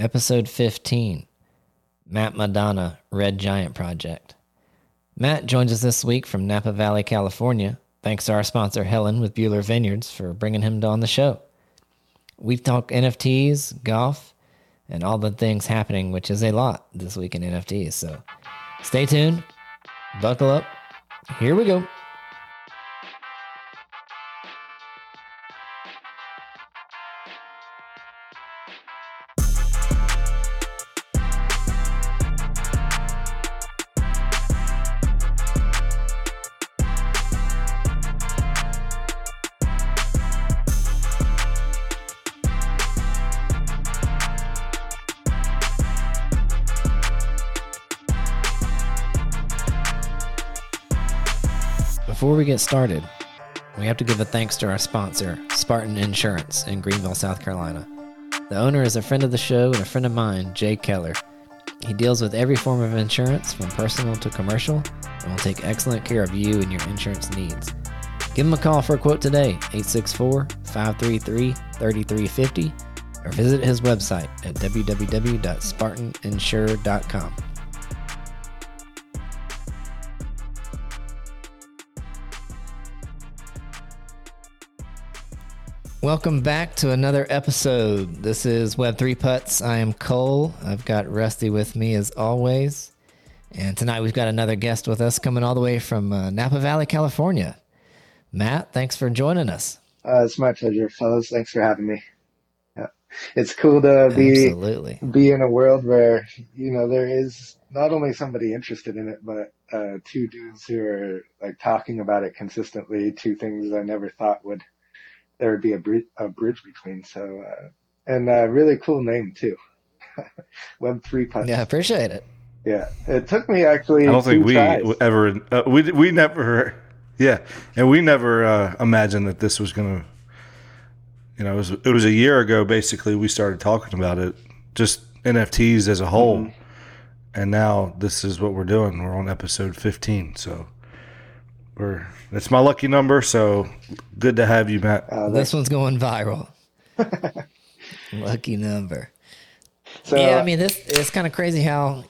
Episode 15, Matt Madonna, Red Giant Project. Matt joins us this week from Napa Valley, California. Thanks to our sponsor, Helen with Bueller Vineyards, for bringing him on the show. We've talked NFTs, golf, and all the things happening, which is a lot this week in NFTs. So stay tuned, buckle up, here we go. Before we get started, we have to give a thanks to our sponsor, Spartan Insurance in Greenville, South Carolina. The owner is a friend of the show and a friend of mine, Jay Keller. He deals with every form of insurance, from personal to commercial, and will take excellent care of you and your insurance needs. Give him a call for a quote today, 864-533-3350, or visit his website at www.spartaninsure.com. Welcome back to another episode. This is Web3 Putts. I am Cole. I've got Rusty with me as always. And tonight we've got another guest with us coming all the way from Napa Valley, California. Matt, thanks for joining us. It's my pleasure, fellas. Thanks for having me. Yeah. It's cool to be in a world where, there is not only somebody interested in it, but two dudes who are like talking about it consistently, two things I never thought there would be a bridge between. So, and really cool name too. Web3 Putts. Yeah, I appreciate it. Yeah. It took me actually. I don't think we tries. ever, we never, yeah. And we never imagined that this was going to, it was a year ago, basically, we started talking about it, just NFTs as a whole. Mm-hmm. And now this is what we're doing. We're on episode 15. So it's my lucky number, so good to have you, Matt. This one's going viral. Lucky number. So, yeah, I mean, it's kind of crazy how,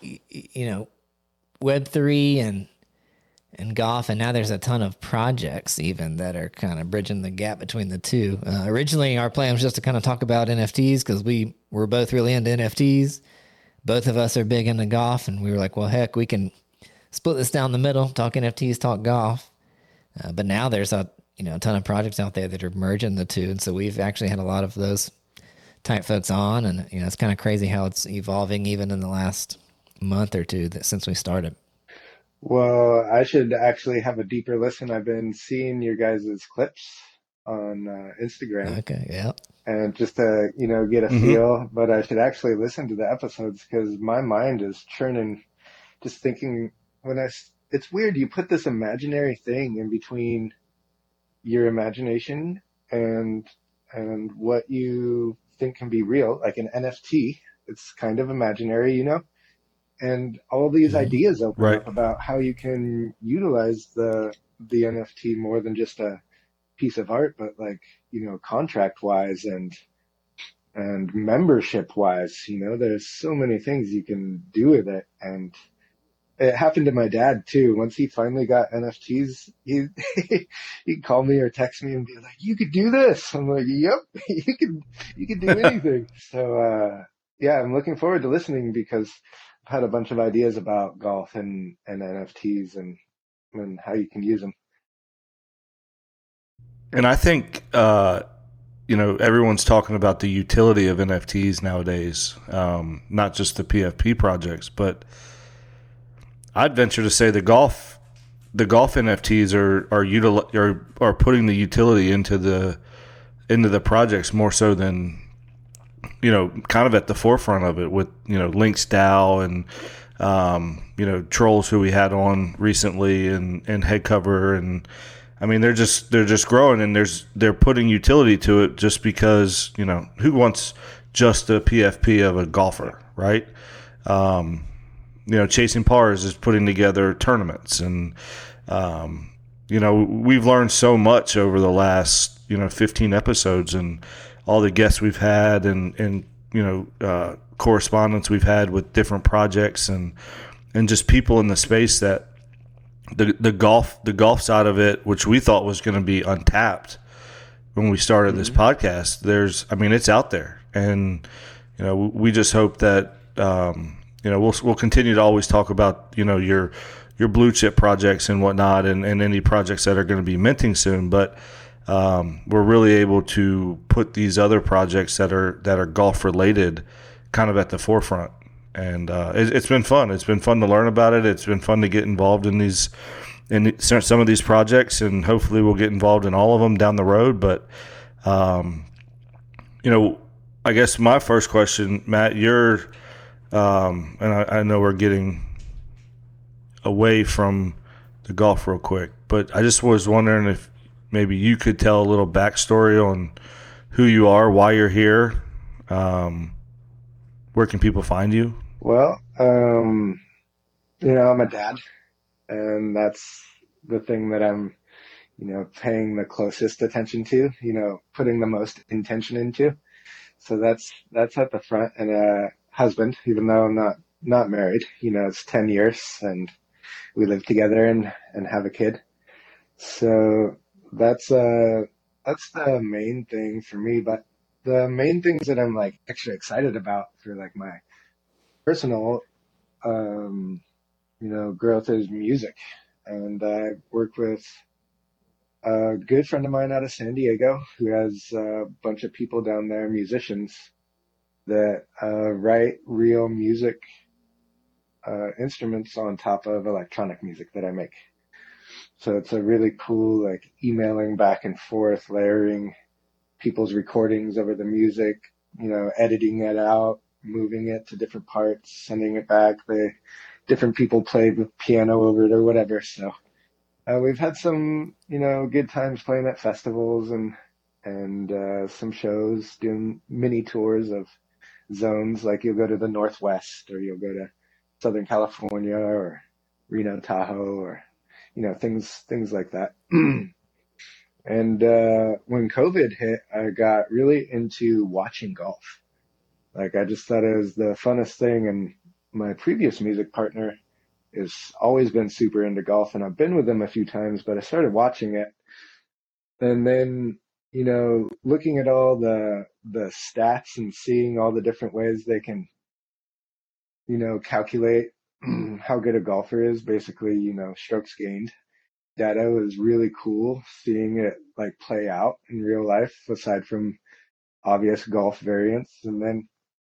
Web3 and golf, and now there's a ton of projects even that are kind of bridging the gap between the two. Originally, our plan was just to kind of talk about NFTs because we were both really into NFTs. Both of us are big into golf, and we were like, well, heck, we can split this down the middle, talk NFTs, talk golf. But now there's a ton of projects out there that are merging the two, and so we've actually had a lot of those type folks on, and it's kind of crazy how it's evolving even in the last month or two since we started. Well, I should actually have a deeper listen. I've been seeing your guys' clips on Instagram. Okay, yeah. And just to get a feel, but I should actually listen to the episodes because my mind is churning, just thinking it's weird. You put this imaginary thing in between your imagination and what you think can be real, like an NFT. It's kind of imaginary, and all these ideas open up about how you can utilize the NFT more than just a piece of art, but contract wise and membership wise, there's so many things you can do with it. And it happened to my dad too. Once he finally got NFTs, he'd call me or text me and be like, "You could do this." I'm like, "Yep, you could do anything." So yeah, I'm looking forward to listening because I've had a bunch of ideas about golf and NFTs and how you can use them. And I think everyone's talking about the utility of NFTs nowadays, not just the PFP projects, but I'd venture to say the golf NFTs are putting the utility into the projects more so than kind of at the forefront of it with Links DAO and Trolls, who we had on recently, and Headcover, and I mean they're just growing, and they're putting utility to it just because who wants just a PFP of a golfer, right? Chasing Pars is putting together tournaments, and we've learned so much over the last 15 episodes, and all the guests we've had, and correspondence we've had with different projects and just people in the space that the golf side of it, which we thought was going to be untapped when we started this podcast, it's out there. And, we just hope that, we'll continue to always talk about, your blue chip projects and whatnot and any projects that are going to be minting soon. But, we're really able to put these other projects that are golf related kind of at the forefront. And it's been fun. It's been fun to learn about it. It's been fun to get involved in some of these projects, and hopefully we'll get involved in all of them down the road. But, I guess my first question, Matt, you're, and I know we're getting away from the golf real quick, but I just was wondering if maybe you could tell a little backstory on who you are, why you're here, where can people find you? Well, I'm a dad, and that's the thing that I'm, paying the closest attention to, putting the most intention into. So that's at the front. And a husband, even though I'm not married, it's 10 years and we live together and have a kid. So that's the main thing for me. But the main things that I'm like extra excited about for like my personal, growth is music. And I work with a good friend of mine out of San Diego who has a bunch of people down there, musicians, that write real music instruments on top of electronic music that I make. So it's a really cool, like, emailing back and forth, layering people's recordings over the music, editing it out, moving it to different parts, sending it back. Different people played with piano over it or whatever. So we've had some, good times playing at festivals and some shows, doing mini tours of zones. Like you'll go to the Northwest, or you'll go to Southern California or Reno, Tahoe, or things like that. And when COVID hit, I got really into watching golf. Like, I just thought it was the funnest thing. And my previous music partner has always been super into golf, and I've been with him a few times, but I started watching it. And then, looking at all the stats and seeing all the different ways they can, calculate how good a golfer is, basically, strokes gained data is really cool, seeing it like play out in real life aside from obvious golf variants. And then,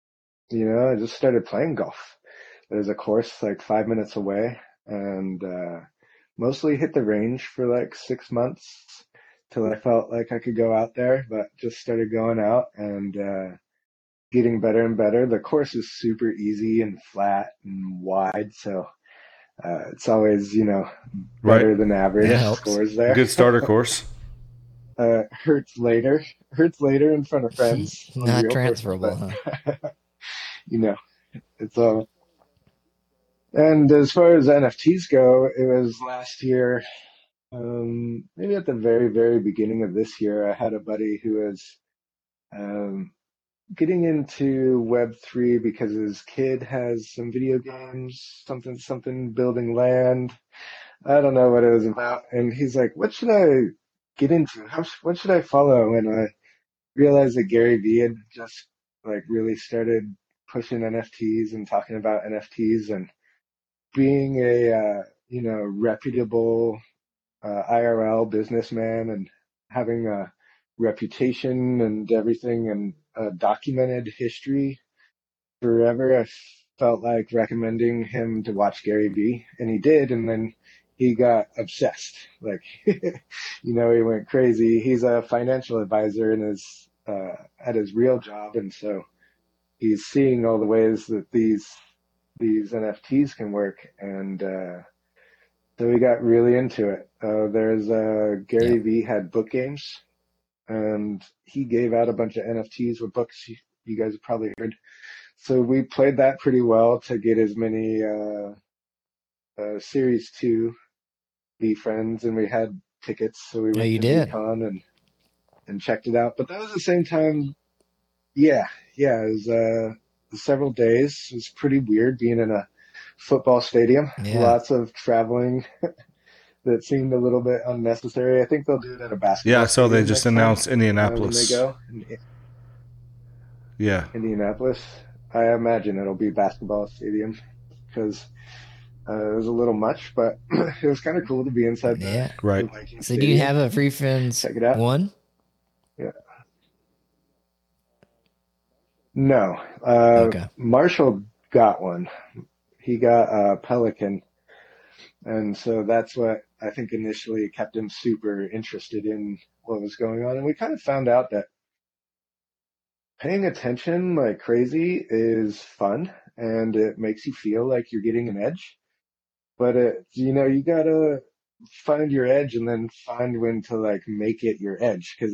I just started playing golf. There's a course like 5 minutes away, and mostly hit the range for like 6 months till I felt like I could go out there, but just started going out and getting better and better. The course is super easy and flat and wide, so it's always, better than average scores there. Good starter course. Hurts later in front of friends. Not transferable, huh? It's all. And as far as NFTs go, it was last year, maybe at the very, very beginning of this year, I had a buddy who was getting into Web3 because his kid has some video games, something building land. I don't know what it was about. And he's like, what should I get into? What should I follow? And I realized that Gary Vee had just like really started pushing NFTs and talking about NFTs, and being a, reputable IRL businessman and having a reputation and everything and a documented history forever, I felt like recommending him to watch Gary Vee, and he did. And then he got obsessed. Like, he went crazy. He's a financial advisor in at his real job. And so he's seeing all the ways that these NFTs can work. And, so we got really into it. There's Gary Vee had book games, and he gave out a bunch of NFTs with books you guys have probably heard. So we played that pretty well to get as many Series 2 Vee friends, and we had tickets. So we went to VeeCon and checked it out. But that was the same time Yeah, yeah, it was several days. It was pretty weird being in a football stadium. Yeah. Lots of traveling that seemed a little bit unnecessary. I think they'll do it at a Yeah, basketball so they stadium just next time announced when they Indianapolis. go in Yeah. Indianapolis. I imagine it'll be basketball stadium because it was a little much, but it was kind of cool to be inside Yeah. the Right. Viking So do you Stadium. have a Free Friends Check it out. 1? Yeah. No, Okay. Marshall got one. He got a Pelican, and so that's what I think initially kept him super interested in what was going on. And we kind of found out that paying attention like crazy is fun, and it makes you feel like you're getting an edge. But you gotta find your edge and then find when to like make it your edge. Because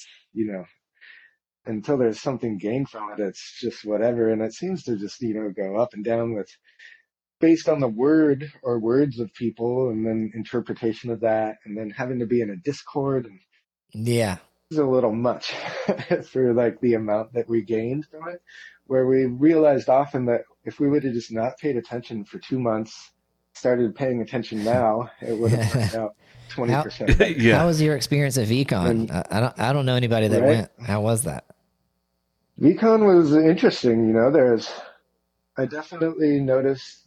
until there's something gained from it, it's just whatever. And it seems to just, go up and down with based on the word or words of people and then interpretation of that and then having to be in a Discord. And Yeah. it's a little much for like the amount that we gained from it, where we realized often that if we would have just not paid attention for 2 months, started paying attention now, it would have worked out How 20% better. Yeah. how was your experience at VCon? And I don't know anybody that right, went. How was that? VCon was interesting. I definitely noticed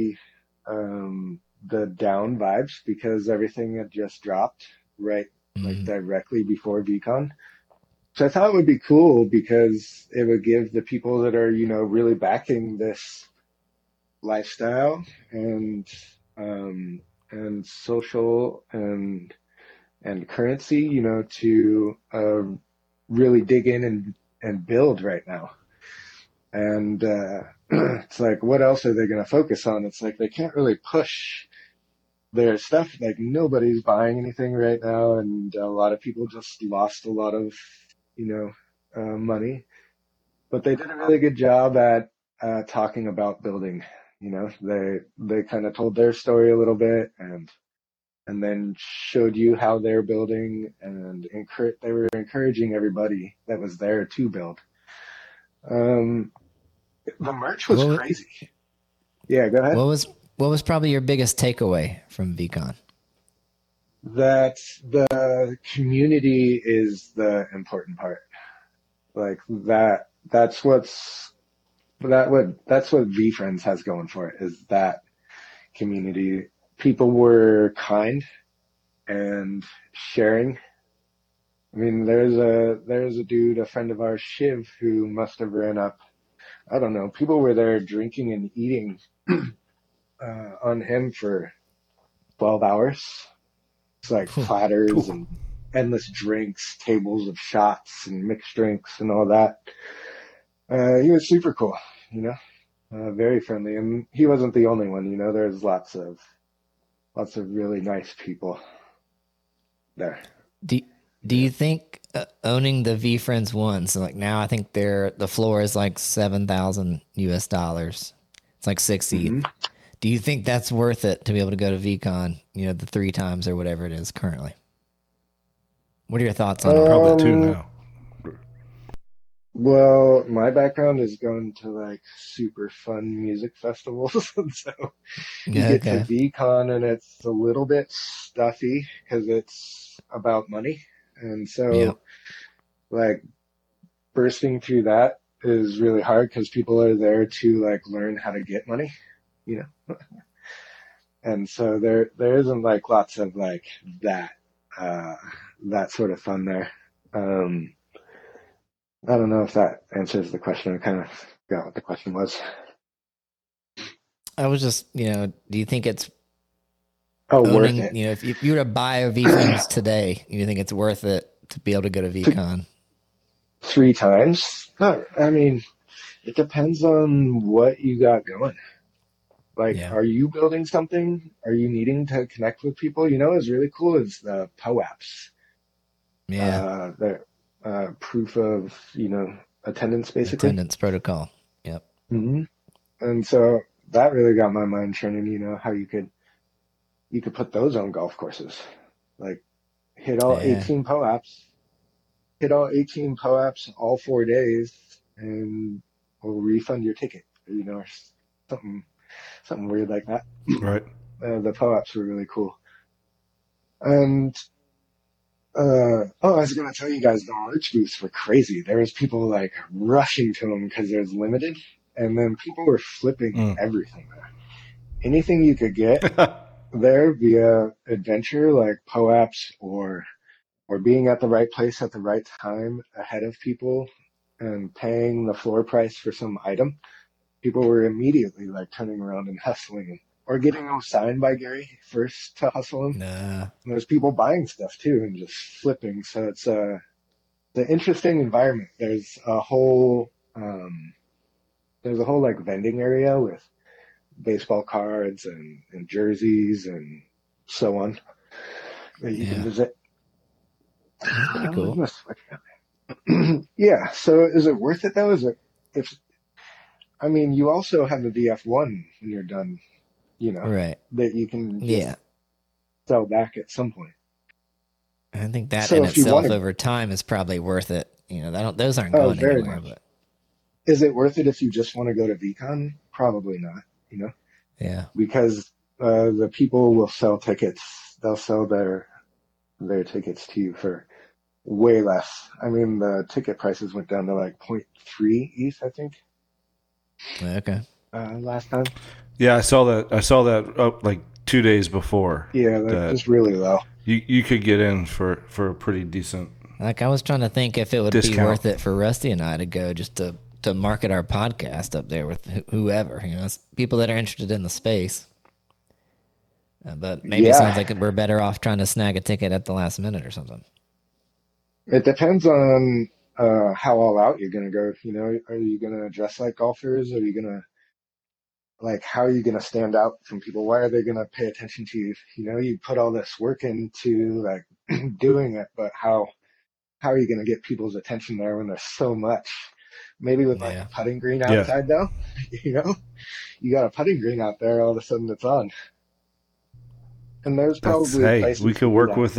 the down vibes because everything had just dropped right like Mm. directly before VCon. So I thought it would be cool because it would give the people that are, really backing this lifestyle and social and currency, to really dig in and build right now. And it's like, what else are they going to focus on? It's like they can't really push their stuff. Like nobody's buying anything right now, and a lot of people just lost a lot of, money. But they did a really good job at talking about building. They kind of told their story a little bit and then showed you how they're building and they were encouraging everybody that was there to build. Um, the merch was What crazy. Yeah, go ahead. what was what was probably your biggest takeaway from VCon? That the community is the important part. Like that's what VFriends has going for it is that community. People were kind and sharing. I mean, there's a dude, a friend of ours, Shiv, who must have ran up. I don't know. People were there drinking and eating on him for 12 hours. It's like platters and endless drinks, tables of shots and mixed drinks and all that. He was super cool, very friendly, and he wasn't the only one. There's lots of really nice people there. Do do you think owning the VFriends 1, so like now I think the floor is like $7,000. It's like 60. Mm-hmm. Do you think that's worth it to be able to go to VCon, the 3 times or whatever it is currently? What are your thoughts on it? Probably two now. Well, my background is going to like super fun music festivals, and so you get to Okay. VCon and it's a little bit stuffy because it's about money, and Yeah. so like bursting through that is really hard because people are there to like learn how to get money, you know, and so there isn't like lots of like that that sort of fun there. I don't know if that answers the question. I kind of forgot what the question was. I was just, do you think it's Oh, worth owning, it. if you were to buy a VFriends today, you think it's worth it to be able to go to VCon? 3 times? No, I mean, it depends on what you got going. Like, Yeah. are you building something? Are you needing to connect with people? What's really cool is the POAPs. Yeah. The proof of, attendance, basically. Attendance protocol. Yep. hmm And so that really got my mind churning, how you could put those on golf courses. Like, hit all Yeah. 18 POAPs, all 4 days, and we'll refund your ticket, or something weird like that. Right. The POAPs were really cool. And I was gonna tell you guys, the merch booths were crazy. There was people like rushing to them because there's limited, and then people were flipping everything there. Anything you could get there via adventure, like POAPs or being at the right place at the right time ahead of people and paying the floor price for some item, people were immediately like turning around and hustling or getting them signed by Gary first to hustle them. Nah. And there's people buying stuff too and just flipping. So it's the interesting environment. There's a whole like vending area with baseball cards and jerseys and so on that you can visit. That's pretty cool. Yeah. So is it worth it though? You also have the VF1 when you're done, right, that you can sell back at some point. I think that in itself over time is probably worth it. Those aren't going anywhere. But is it worth it if you just want to go to VCon? Probably not. Yeah. Because the people will sell tickets. They'll sell their tickets to you for way less. The ticket prices went down to like 0.3 ETH, I think. Okay. Last time. Yeah, I saw that like 2 days before. Yeah, that was really low. You could get in for a pretty decent. Like I was trying to think if it would discount. be worth it for Rusty and I to go just to market our podcast up there with whoever, people that are interested in the space. But maybe it sounds like we're better off trying to snag a ticket at the last minute or something. It depends on how all out you're going to go. Are you going to dress like golfers? Are you going to, how are you going to stand out from people? Why are they going to pay attention to you? You put all this work into doing it, but how are you going to get people's attention there when there's so much? Maybe with a putting green outside though, you got a putting green out there, all of a sudden it's on. And there's probably we could work with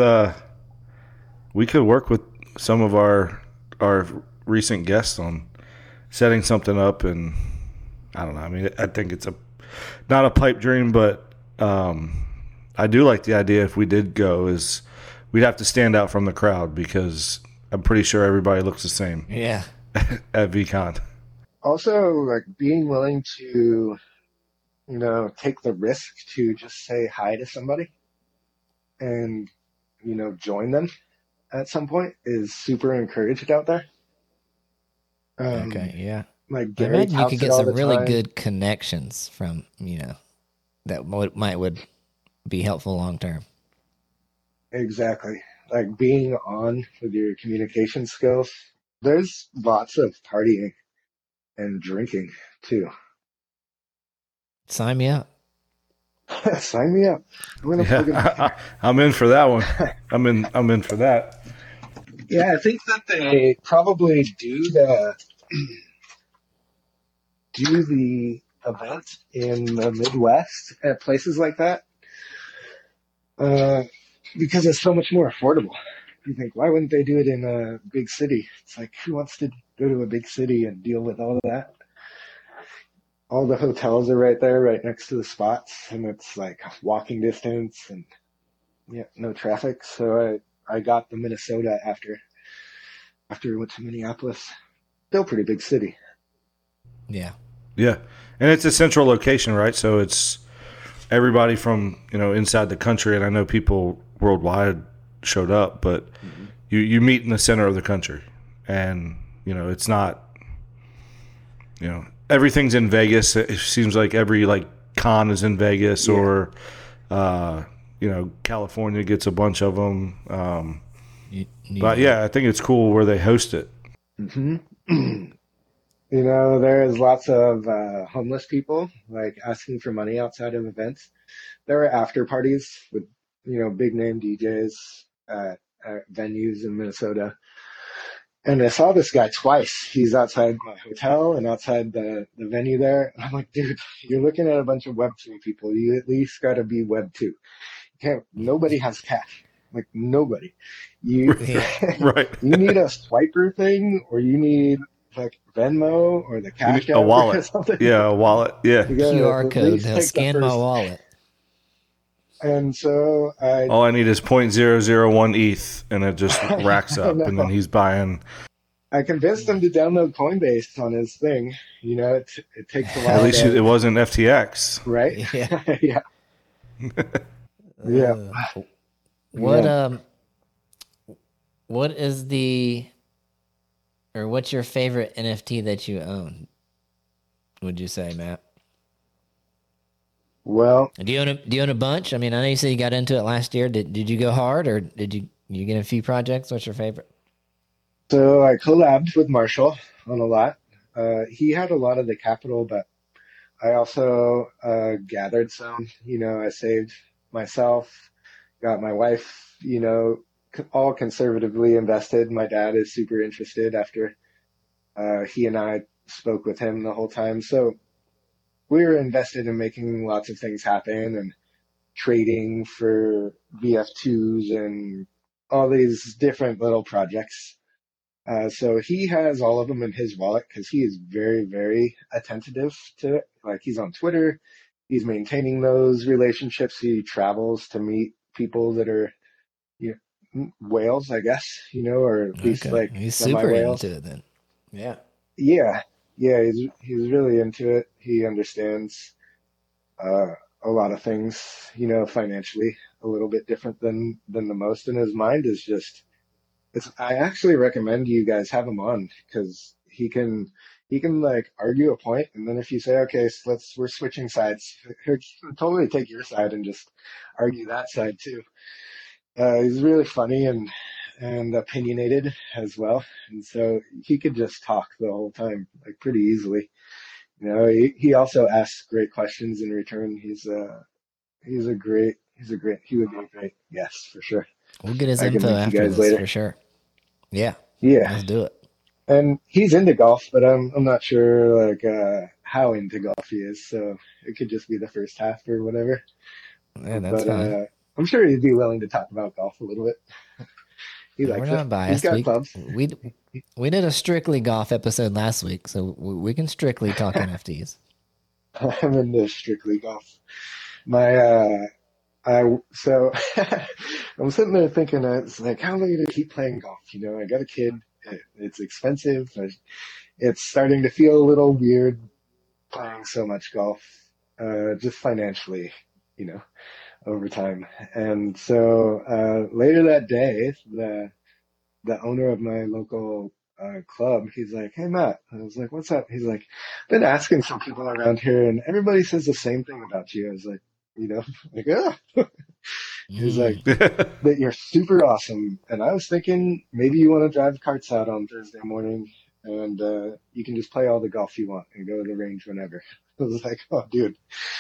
some of our recent guests on setting something up, and I don't know. I think it's not a pipe dream, but I do like the idea. If we did go, is we'd have to stand out from the crowd because I'm pretty sure everybody looks the same. Yeah. At VCon. Also, being willing to, take the risk to just say hi to somebody and, join them at some point is super encouraged out there. Okay, yeah. Gary, I imagine you could get some really good connections from, that would be helpful long term. Exactly. Being on with your communication skills. There's lots of partying and drinking too. Sign me up. Sign me up. I'm in for that one. I'm in for that. Yeah, I think that they probably do the event in the Midwest at places like that because it's so much more affordable. You think, why wouldn't they do it in a big city? It's who wants to go to a big city and deal with all of that? All the hotels are right there, right next to the spots, and it's walking distance and no traffic. So I got the Minnesota after we went to Minneapolis. Still pretty big city. Yeah. Yeah. And it's a central location, right? So it's everybody from, inside the country, and I know people worldwide showed up, but you meet in the center of the country, and it's not, everything's in Vegas. It seems like every con is in Vegas, or California gets a bunch of them. But I think it's cool where they host it. Mm-hmm. There's lots of homeless people asking for money outside of events. There are after parties with big name DJs at venues in Minnesota. And I saw this guy twice. He's outside my hotel and outside the venue there. And I'm like, dude, you're looking at a bunch of Web3 people. You at least got to be Web2. Nobody has cash. Nobody. Right. You need a swiper thing, or you need like Venmo or the Cash a App or wallet. something. Yeah, a wallet. Yeah. You gotta QR at code. least Now take the scan my first. wallet. And so All I need is 0.001 ETH, and it just racks I up. And then know. he's buying. I convinced him to download Coinbase on his thing. You know, it takes a At while. least it wasn't FTX. Right? Yeah. Yeah. Yeah. What Yeah. what is what's your favorite NFT that you own? Would you say, Matt? Well, Do you own a bunch? I mean, I know you said you got into it last year. Did you go hard, or did you get a few projects? What's your favorite? so I collabed with Marshall on a lot. He had a lot of the capital, but I also gathered some. You know, I saved myself, got my wife, you know, all conservatively invested. My dad is super interested after he and I spoke with him the whole time. So we were invested in making lots of things happen and trading for VF2s and all these different little projects. So he has all of them in his wallet because he is very, very attentive to it. Like he's on Twitter, he's maintaining those relationships. He travels to meet people that are, you know, whales, I guess, you know, or at least Okay, like he's semi super whales. into it then. Yeah. Yeah, yeah, he's really into it. He understands a lot of things, you know, financially a little bit different than the most. And his mind is just. I actually recommend you guys have him on because he can like argue a point, and then if you say, okay, so we're switching sides, he'll totally take your side and just argue that side too. He's really funny and opinionated as well, and so he could just talk the whole time like pretty easily. You know, he also asks great questions in return. He would be a great guest for sure. We'll get his I can info link you after guys this later. for sure. Yeah. Yeah. Let's do it. And he's into golf, but I'm not sure like how into golf he is. So it could just be the first half or whatever. Yeah, that's But fine. I'm sure he'd be willing to talk about golf a little bit. He We're likes it. not He's biased. got clubs. We did a strictly golf episode last week, so we can strictly talk NFTs. I'm into strictly golf. My so I'm sitting there thinking, it's like, how am I going to keep playing golf? You know, I got a kid. It's expensive. It's starting to feel a little weird playing so much golf, just financially, you know, over time. And so later that day, the owner of my local club, he's like, "Hey Matt," I was like, "What's up?" He's like, "Been asking some people around here, and everybody says the same thing about you." I was like, you know, like, ah. He's like, that you're super awesome. And I was thinking maybe you want to drive carts out on Thursday morning and you can just play all the golf you want and go to the range whenever. I was like, oh, dude.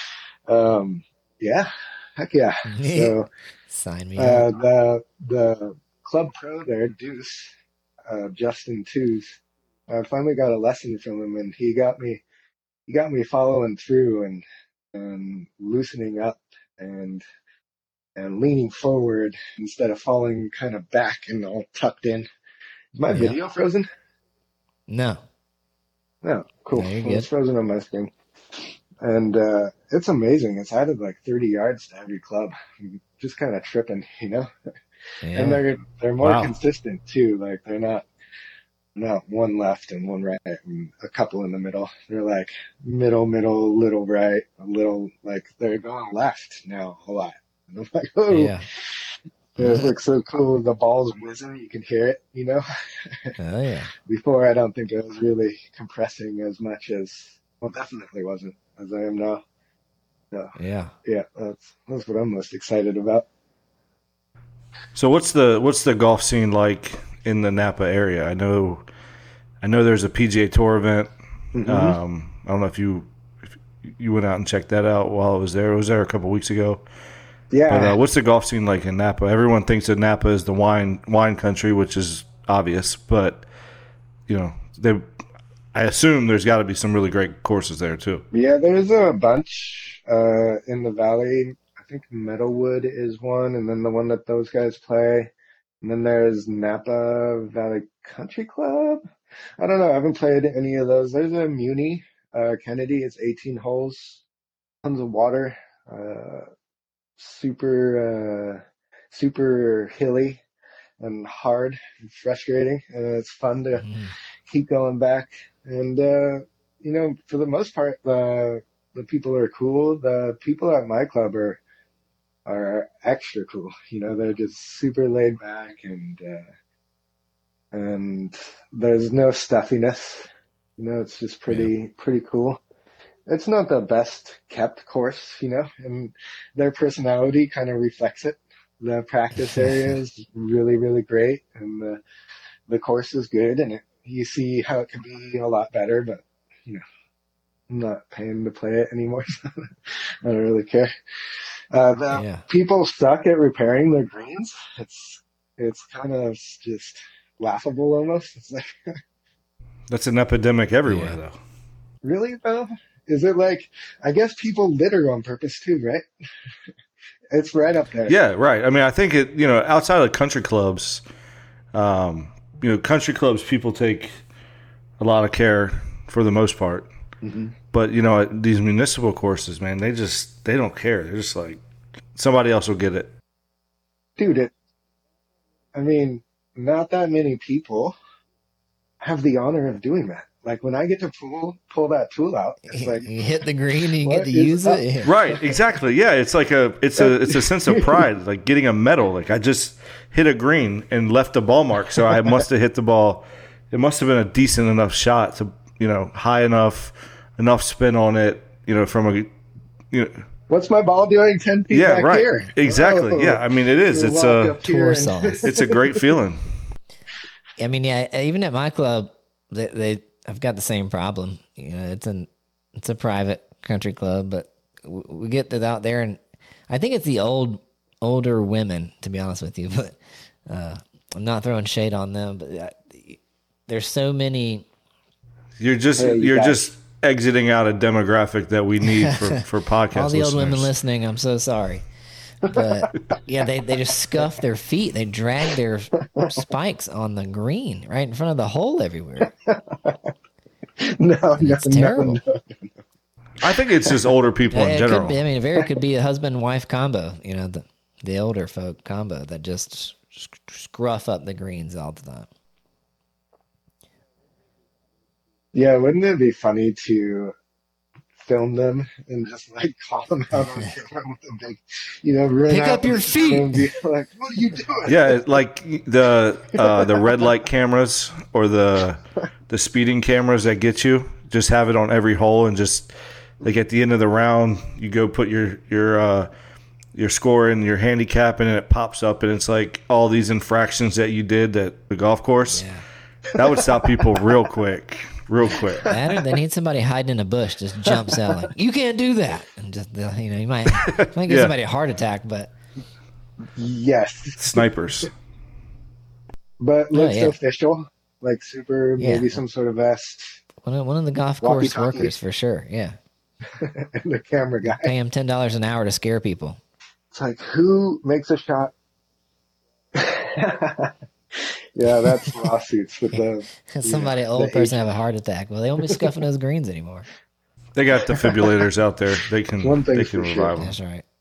Yeah, heck yeah. So Sign me up. the club pro there, Deuce, Justin Twos, I finally got a lesson from him, and he got me following through and loosening up and leaning forward instead of falling kind of back and all tucked in. Is my video frozen? No. No, cool. No, you're Well, it's good. frozen on my screen. And it's amazing. It's added like 30 yards to every club. I'm just kind of tripping, you know? Yeah. And they're more Wow. consistent too. Like they're not one left and one right and a couple in the middle. They're like middle, little right, a little, like they're going left now a lot. And I'm like, oh, Yeah. it looks so cool. The ball's whizzing. You can hear it, you know? Oh yeah. Before, I don't think I was really compressing as much as, well, definitely wasn't as I am now. So, Yeah. yeah, that's what I'm most excited about. So what's the golf scene like in the Napa area? I know there's a PGA Tour event. Mm-hmm. I don't know if you went out and checked that out while I was there. I was there a couple weeks ago. Yeah. But what's the golf scene like in Napa? Everyone thinks that Napa is the wine country, which is obvious, but you know, I assume there's got to be some really great courses there too. Yeah, there's a bunch in the valley. I think Meadowwood is one, and then the one that those guys play. And then there's Napa Valley Country Club. I don't know. I haven't played any of those. There's a Muni, Kennedy. It's 18 holes, tons of water, super, super hilly and hard and frustrating. And it's fun to keep going back. And, for the most part, the people are cool. The people at my club are extra cool. They're just super laid back and there's no stuffiness. It's just pretty cool. It's not the best kept course, and their personality kind of reflects it. The practice area is really, really great, and the course is good, and you see how it can be a lot better, but, I'm not paying to play it anymore, so I don't really care. People suck at repairing their greens. It's kind of just laughable almost. It's like that's an epidemic everywhere, though. Really, though? Is it like, I guess people litter on purpose too, right? It's right up there. Yeah, right. I mean, I think outside of country clubs, country clubs, people take a lot of care for the most part. Mm-hmm. But, these municipal courses, man, they don't care. They're just like, somebody else will get it. Dude, not that many people have the honor of doing that. Like when I get to pull that tool out, it's like you hit the green and you get to use it. Yeah. Right, exactly. Yeah, it's like it's a sense of pride, like getting a medal. Like I just hit a green and left the ball mark, so I must have hit the ball. It must have been a decent enough shot to high enough spin on it. From a What's my ball doing 10 feet back right. here? Exactly. Yeah, I mean it is. It's tour sauce. It's a great feeling. I mean, yeah. Even at my club, I've got the same problem. It's a private country club, but we get it out there, and I think it's the older women, to be honest with you. But I'm not throwing shade on them. But there's so many. You're just exiting out a demographic that we need for podcast. All the old listeners. women listening, I'm so sorry. But yeah, they just scuff their feet. They drag their spikes on the green right in front of the hole everywhere. No, it's terrible. No. I think it's just older people in general. It could be a husband-wife combo. The older folk combo that just scruff up the greens all the time. Yeah, wouldn't it be funny to film them and just like call them out on camera with a big, run pick out up your feet and be like, "What are you doing?" Yeah, like the red light cameras or the speeding cameras that get you. Just have it on every hole, and just like at the end of the round, you go put your score and your handicap, and it pops up, and it's like all these infractions that you did at the golf course. Yeah. That would stop people real quick. They need somebody hiding in a bush, just jumps out like, you can't do that, and just you might give somebody a heart attack, but yes, snipers. But looks official, like super, maybe some sort of vest. One of the golf course workers for sure, yeah. And the camera guy. Pay him $10 an hour to scare people. It's like, who makes a shot? Yeah, that's lawsuits with the somebody old person have a heart attack. Well, they won't be scuffing those greens anymore. They got defibrillators out there. They can revive them. That's right.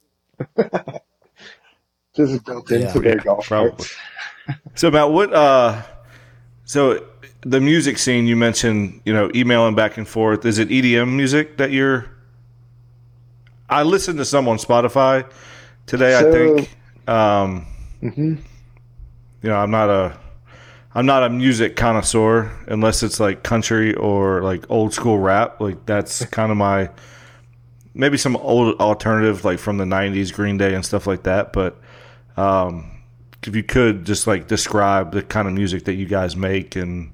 Just built into their golf carts. So Matt, so the music scene you mentioned, emailing back and forth. Is it EDM music that you're? I listened to some on Spotify today. I think. Mm-hmm. I'm not a music connoisseur unless it's like country or like old school rap. Like that's kind of maybe some old alternative like from the 90s, Green Day and stuff like that. But if you could just like describe the kind of music that you guys make and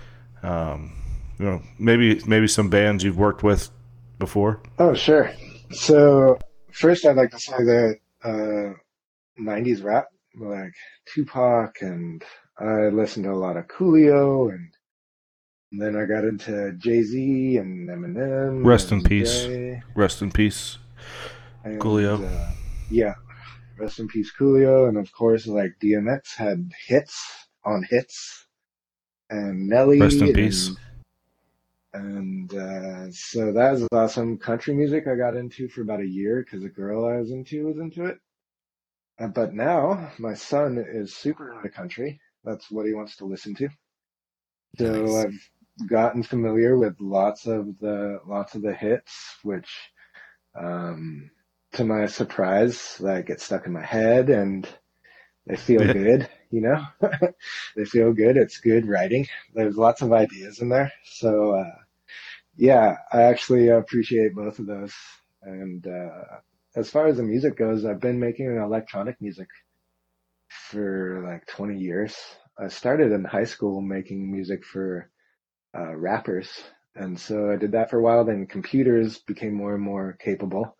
maybe some bands you've worked with before. Oh, sure. So first I'd like to say that 90s rap, like Tupac, and I listened to a lot of Coolio, and then I got into Jay-Z and Eminem. Rest in peace. Rest in peace, Coolio. Rest in peace, Coolio. And of course, like DMX had hits on hits. and Rest in Nelly, peace. and so that was awesome. Country music I got into for about a year because the girl I was into it. But now my son is super into country. That's what he wants to listen to. So Nice. I've gotten familiar with lots of the hits, which um, to my surprise, like get stuck in my head and they feel Yeah. good, you know? They feel good. It's good writing. There's lots of ideas in there. So yeah, I actually appreciate both of those. And as far as the music goes, I've been making electronic music for like 20 years. I started in high school making music for rappers. And so I did that for a while. Then computers became more and more capable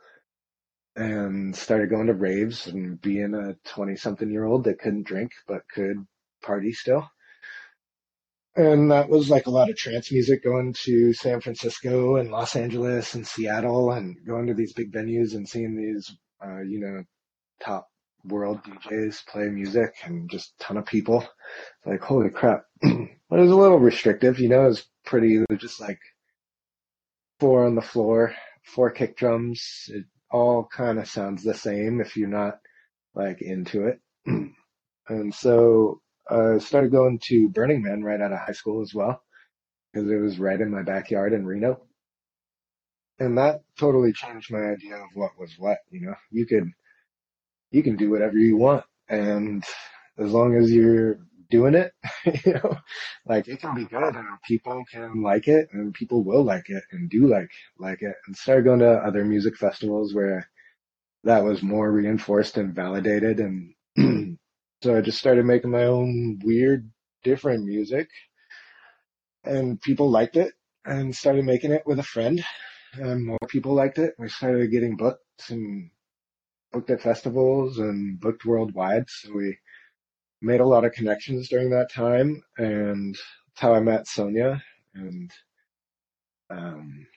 and started going to raves and being a 20 something year old that couldn't drink but could party still. And that was like a lot of trance music, going to San Francisco and Los Angeles and Seattle and going to these big venues and seeing these, top world DJs play music and just a ton of people. Like, holy crap. But it was a little restrictive, it was just like four on the floor, four kick drums. It all kind of sounds the same if you're not like into it. And so I started going to Burning Man right out of high school as well because it was right in my backyard in Reno. And that totally changed my idea of what was what, you can do whatever you want. And as long as you're doing it, you know, like it can be good and people can like it and people will like it and do like it. And started going to other music festivals where that was more reinforced and validated. And so I just started making my own weird, different music and people liked it and started making it with a friend and more people liked it. We started getting booked and booked at festivals and booked worldwide. So we made a lot of connections during that time, and that's how I met Sonia, and um,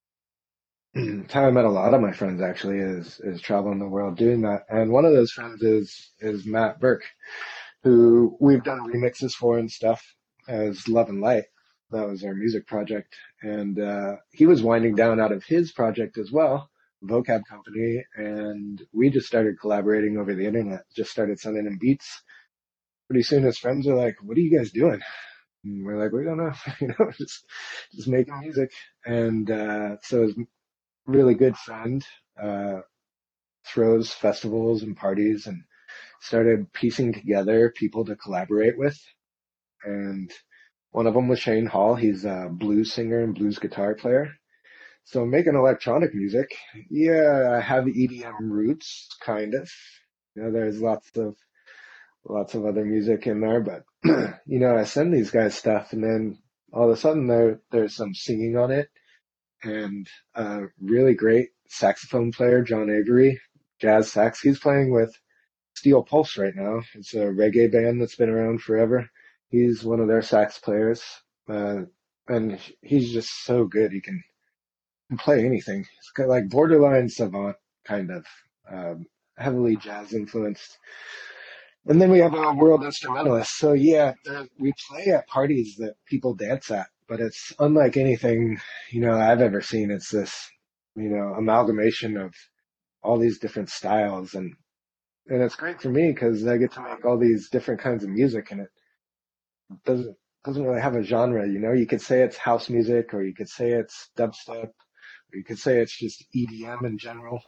it's how I met a lot of my friends actually is traveling the world doing that. And one of those friends is Matt Burke, who we've done remixes for and stuff as Love and Light. That was our music project, and he was winding down out of his project as well, Vocab Company, and we just started collaborating over the internet. Just started sending him beats. Pretty soon, his friends are like, "What are you guys doing?" And we're like, "We don't know, just making music." And so his really good friend uh, throws festivals and parties and started piecing together people to collaborate with. And one of them was Shane Hall. He's a blues singer and blues guitar player. So making electronic music, yeah, I have EDM roots, kind of. There's lots of other music in there, but I send these guys stuff, and then all of a sudden there's some singing on it, and a really great saxophone player, John Avery, jazz sax. He's playing with Steel Pulse right now. It's a reggae band that's been around forever. He's one of their sax players, uh, and he's just so good. He can play anything. It's kind of like borderline savant, kind of heavily jazz influenced. And then we have a world instrumentalist. So yeah, we play at parties that people dance at, but it's unlike anything, I've ever seen. It's this, amalgamation of all these different styles, and it's great for me because I get to make all these different kinds of music, and it doesn't doesn't really have a genre. You could say it's house music, or you could say it's dubstep, or you could say it's just EDM in general.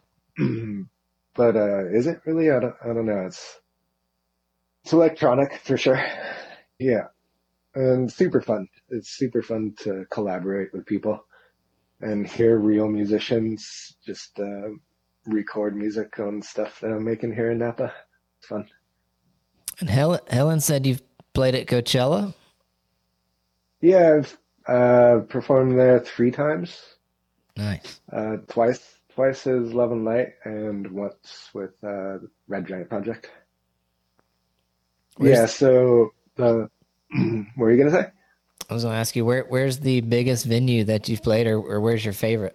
But is it really? I don't know. It's electronic for sure. Yeah, and super fun. It's super fun to collaborate with people and hear real musicians just record music on stuff that I'm making here in Napa. It's fun. And Helen said you've played at Coachella. Yeah, I've performed there 3 times. Nice. Twice as Love and Light, and once with Red Giant Project. Where's Yeah. So the what were you gonna say? I was going to ask you where's the biggest venue that you've played, or where's your favorite?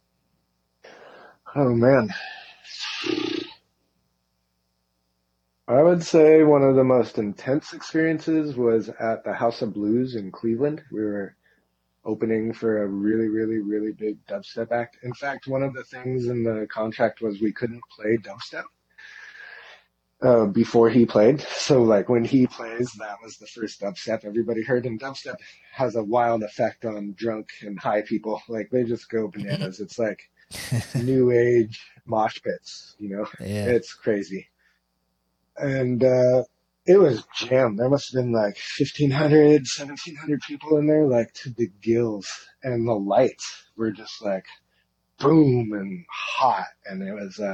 Oh man. I would say one of the most intense experiences was at the House of Blues in Cleveland. We were opening for a really, really, really big dubstep act. In fact, one of the things in the contract was we couldn't play dubstep before he played. So like when he plays, that was the first dubstep everybody heard. And dubstep has a wild effect on drunk and high people. Like they just go bananas. It's like new age mosh pits, you know? Yeah. It's crazy. And it was jammed. There must have been like 1,500, 1,700 people in there, like to the gills. And the lights were just like boom and hot. And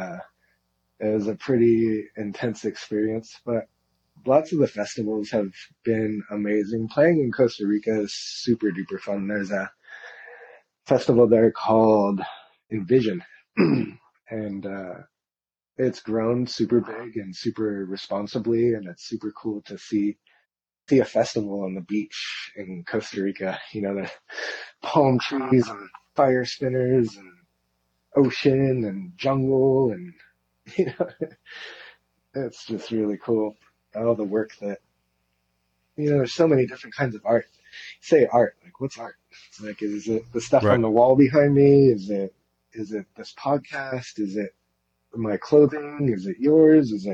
it was a pretty intense experience. But lots of the festivals have been amazing. Playing in Costa Rica is super duper fun. There's a festival there called Envision. And it's grown super big and super responsibly, and it's super cool to see a festival on the beach in Costa Rica. You know, the palm trees and fire spinners and ocean and jungle, and you know, it's just really cool. All the work that, you know, there's so many different kinds of art. Say art, like what's art? It's like, is it the stuff on the wall behind me? Is it this podcast? Is it my clothing? Is it yours? Is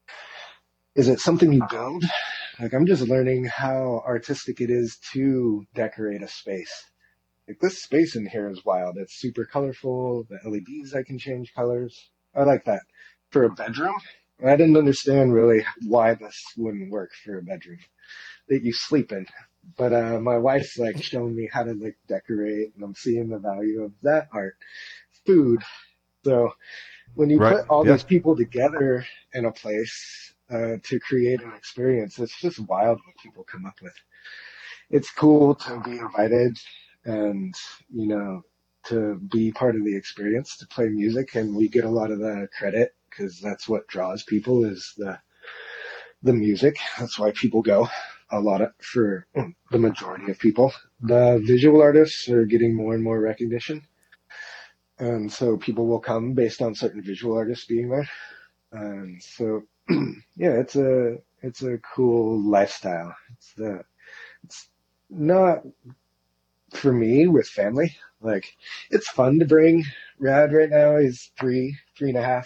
it something you build? Like I'm just learning how artistic it is to decorate a space. Like this space in here is wild. It's super colorful. The LEDs, I can change colors. I like that. For a bedroom, I didn't understand really why this wouldn't work for a bedroom that you sleep in. But my wife's like showing me how to like decorate, and I'm seeing the value of that art. Food. So when you put all these people together in a place to create an experience, it's just wild what people come up with. It's cool to be invited and, you know, to be part of the experience, to play music, and we get a lot of the credit because that's what draws people is the music. That's why people go a lot for the majority of people. The visual artists are getting more and more recognition. And so people will come based on certain visual artists being there. And so, yeah, it's a cool lifestyle. It's not for me with family. Like, it's fun to bring Rad right now. He's 3.5.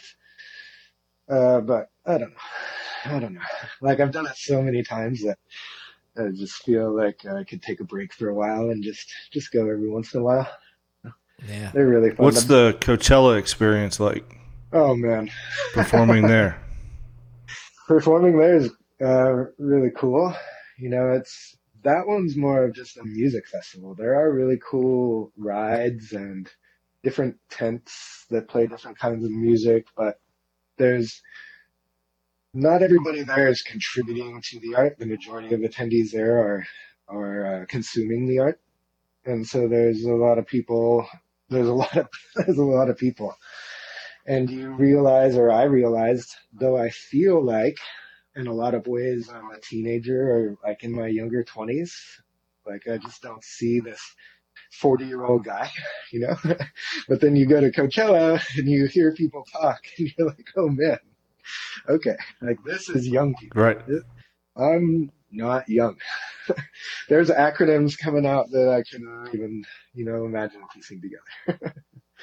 But I don't know. Like, I've done it so many times that I just feel like I could take a break for a while and just go every once in a while. Yeah. They're really fun. What's the Coachella experience like? Oh, man. Performing there. Performing there is really cool. You know, that one's more of just a music festival. There are really cool rides and different tents that play different kinds of music, but there's not everybody there is contributing to the art. The majority of attendees there are consuming the art. And so there's a lot of people. There's a lot of people. And you realize, or I realized, though I feel like in a lot of ways I'm a teenager or like in my younger 20s, like I just don't see this 40-year-old guy, you know? But then you go to Coachella and you hear people talk and you're like, oh man, okay, like this is young people. Right. I'm not young. There's acronyms coming out that I couldn't even, you know, imagine piecing together.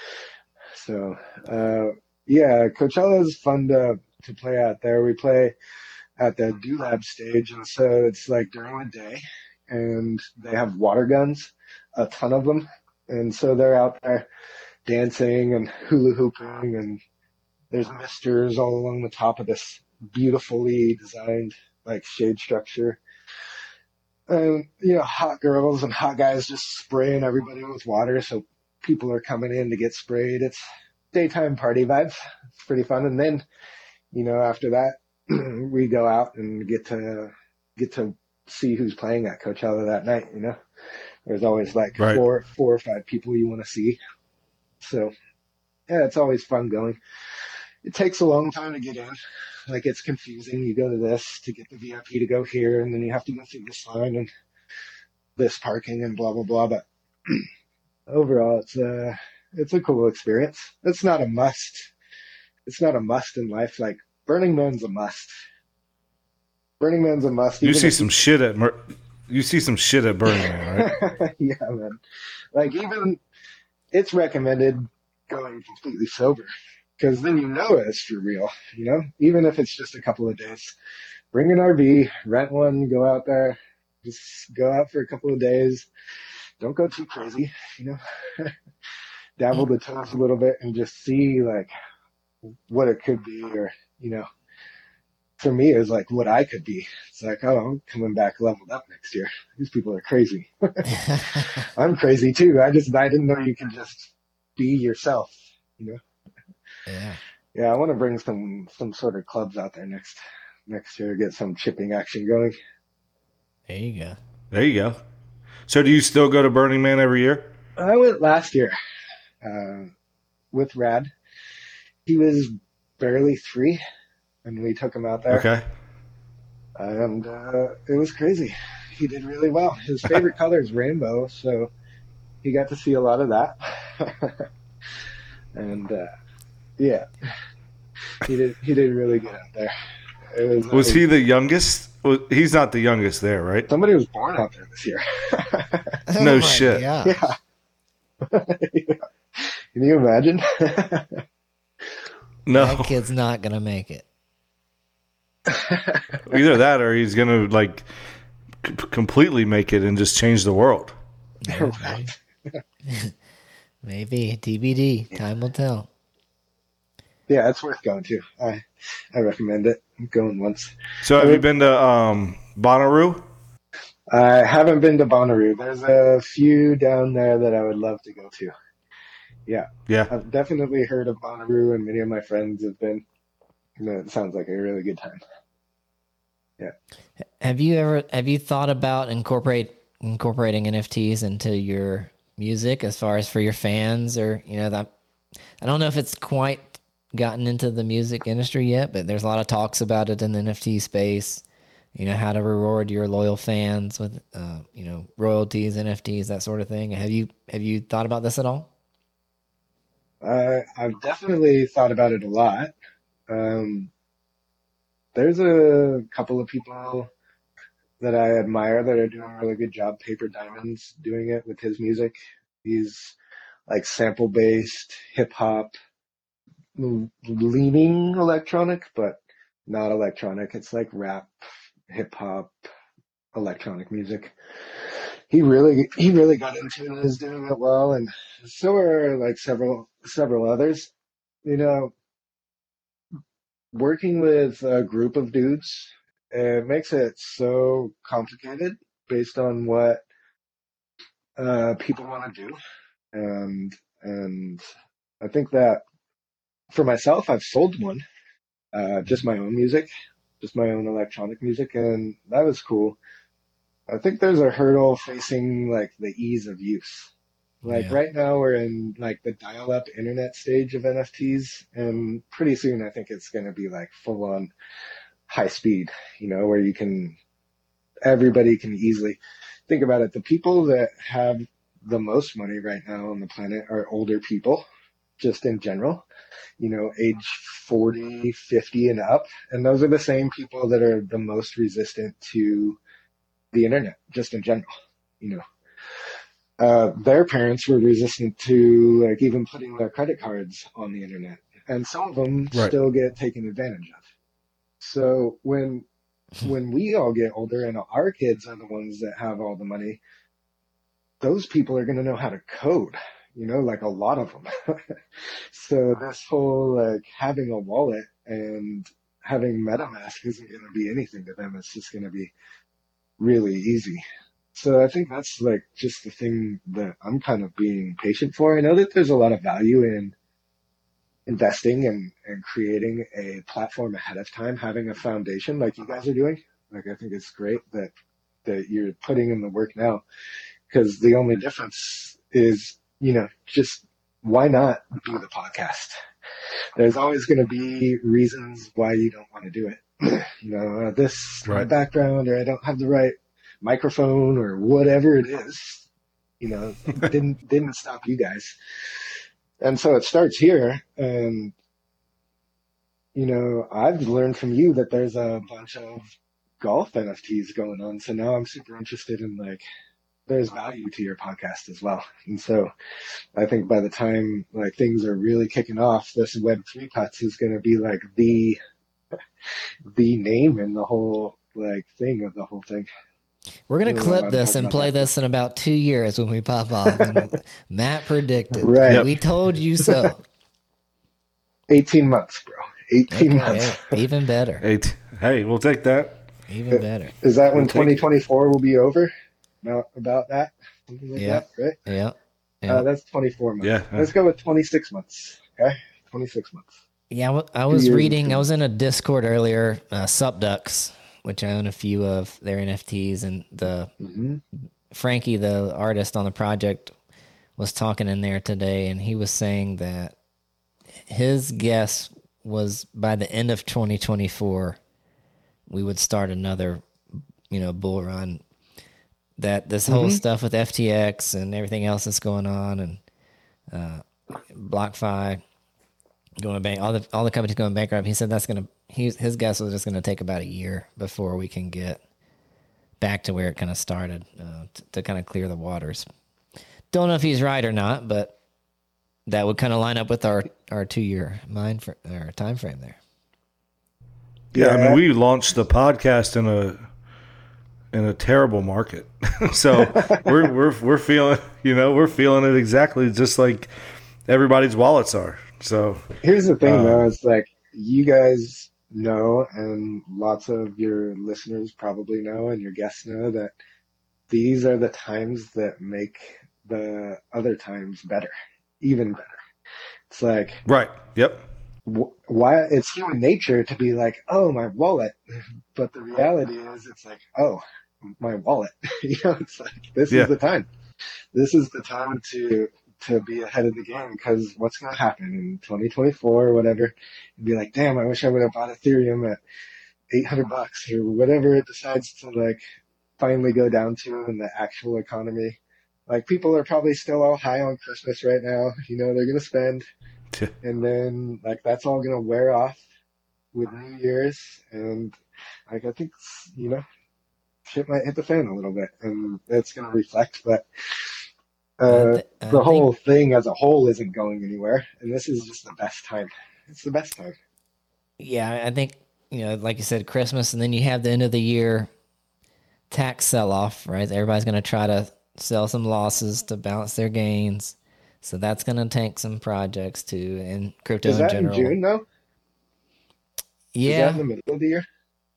So, yeah, Coachella is fun to play out there. We play at the Do-Lab stage, and so it's like during the day, and they have water guns, a ton of them, and so they're out there dancing and hula hooping, and there's misters all along the top of this beautifully designed like shade structure. And, you know, hot girls and hot guys just spraying everybody with water. So people are coming in to get sprayed. It's daytime party vibes. It's pretty fun. And then, you know, after that, we go out and get to see who's playing at Coachella that night. You know, there's always like four or five people you want to see. So yeah, it's always fun going. It takes a long time to get in. Like, it's confusing. You go to this to get the VIP to go here, and then you have to go through this line and this parking and blah, blah, blah. But overall, it's a cool experience. It's not a must. It's not a must in life. Like, Burning Man's a must. Burning Man's a must. You see some shit at Burning Man, right? Yeah, man. Like, even it's recommended going completely sober, because then you know it's for real. Even if it's just a couple of days, bring an RV, rent one, go out there, just go out for a couple of days. Don't go too crazy, dabble the toes a little bit and just see like what it could be, or for me, it was like what I could be. It's like, oh, I'm coming back leveled up next year. These people are crazy. I'm crazy too. I didn't know you can just be yourself, Yeah. Yeah, I want to bring some sort of clubs out there next year, get some chipping action going. There you go. So do you still go to Burning Man every year? I went last year with Rad. He was barely 3, and we took him out there. Okay. And it was crazy. He did really well. His favorite color is rainbow, so he got to see a lot of that. And yeah, he did really good out there. Was he the youngest? He's not the youngest there, right? Somebody was born out there this year. No shit. Yeah. Can you imagine? No. That kid's not going to make it. Either that or he's going to like completely make it and just change the world. Right. Maybe. TBD. Time will tell. Yeah, it's worth going to. I recommend it. I'm going once. So have you been to Bonnaroo? I haven't been to Bonnaroo. There's a few down there that I would love to go to. Yeah. I've definitely heard of Bonnaroo, and many of my friends have been. It sounds like a really good time. Yeah. Have you thought about incorporating NFTs into your music as far as for your fans, or that? I don't know if it's quite gotten into the music industry yet, but there's a lot of talks about it in the NFT space. How to reward your loyal fans with royalties, NFTs, that sort of thing. Have you thought about this at all? I've definitely thought about it a lot. There's a couple of people that I admire that are doing a really good job. Paper Diamonds doing it with his music. He's like sample based hip hop, leaning electronic, but not electronic. It's like rap, hip hop, electronic music. He really got into it and is doing it well, and so are like several others. Working with a group of dudes, it makes it so complicated based on what people want to do, and I think that for myself, I've sold one, just my own music, just my own electronic music, and that was cool. I think there's a hurdle facing like the ease of use. Like right now we're in like the dial-up internet stage of NFTs, and pretty soon I think it's going to be like full on high speed, where everybody can easily think about it. The people that have the most money right now on the planet are older people, just in general, age 40, 50 and up. And those are the same people that are the most resistant to the internet, just in general, their parents were resistant to like even putting their credit cards on the internet, and some of them still get taken advantage of. So when we all get older and our kids are the ones that have all the money, those people are going to know how to code, like a lot of them. So this whole like having a wallet and having MetaMask isn't going to be anything to them. It's just going to be really easy. So I think that's like just the thing that I'm kind of being patient for. I know that there's a lot of value in investing and creating a platform ahead of time, having a foundation like you guys are doing. Like, I think it's great that you're putting in the work now, because the only difference is, just why not do the podcast? There's always going to be reasons why you don't want to do it. This my background, or I don't have the right microphone, or whatever it is, didn't stop you guys. And so it starts here. And, I've learned from you that there's a bunch of golf NFTs going on. So now I'm super interested in like, there's value to your podcast as well. And so I think by the time like things are really kicking off, this Web3 Putts is going to be like the name in the whole like thing of the whole thing. We're going to clip this and play this in about 2 years when we pop off. Matt predicted. Right. Yep. We told you so. 18 months, bro. 18 months. Yeah, even better. Hey, we'll take that. Even better. Is that when 2024 will be over? About that? Something like that, right? Yeah. That's 24 months. Yeah. Let's go with 26 months. Okay? 26 months. Yeah, I was reading, I was in a Discord earlier, Supducks, which I own a few of their NFTs, and Frankie, the artist on the project, was talking in there today, and he was saying that his guess was by the end of 2024, we would start another, bull run. That this whole stuff with FTX and everything else that's going on, and BlockFi going bank, all the companies going bankrupt. He said his guess was just gonna take about a year before we can get back to where it kind of started, to kind of clear the waters. Don't know if he's right or not, but that would kind of line up with our 2 year time frame there. Yeah, I mean, we launched the podcast in a terrible market, so we're feeling it exactly just like everybody's wallets are. So here's the thing, though, it's like you guys know, and lots of your listeners probably know, and your guests know that these are the times that make the other times better, even better. It's like right, yep. Why it's human nature to be like, oh, my wallet, but the reality is, it's like, oh, my wallet. It's like this is the time. This is the time to be ahead of the game, because what's going to happen in 2024 or whatever? You'd be like, damn, I wish I would have bought Ethereum at $800 or whatever it decides to like finally go down to in the actual economy. Like people are probably still all high on Christmas right now. They're going to spend. And then like that's all going to wear off with New Year's, and like I think shit might hit the fan a little bit, and it's going to reflect. But the whole thing as a whole isn't going anywhere, and this is just the best time. It's the best time. Yeah, I think like you said, Christmas, and then you have the end of the year tax sell off. Right, everybody's going to try to sell some losses to balance their gains. So that's going to tank some projects too, and crypto in general. Is that in June though? Yeah. Is that in the middle of the year?